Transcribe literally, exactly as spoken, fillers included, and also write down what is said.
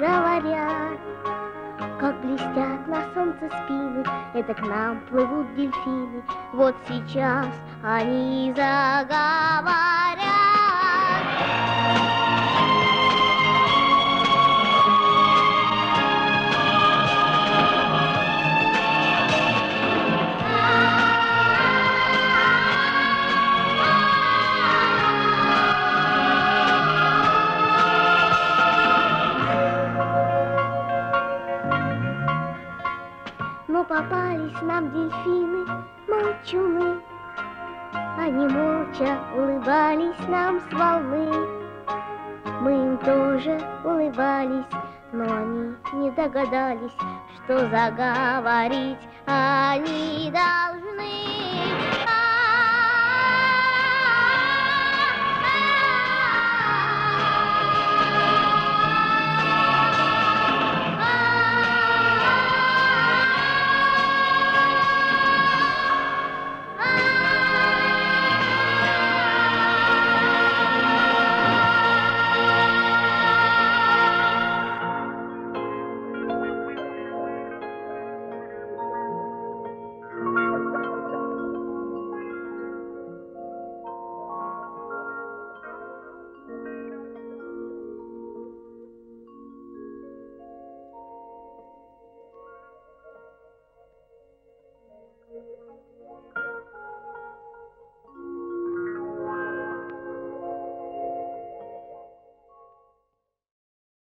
говорят, как блестят на солнце спины, это к нам плывут дельфины. Вот сейчас они заговорят. Но попались нам дельфины молчуны, они молча улыбались нам с волны. Мы им тоже улыбались, но они не догадались, что заговорить они должны.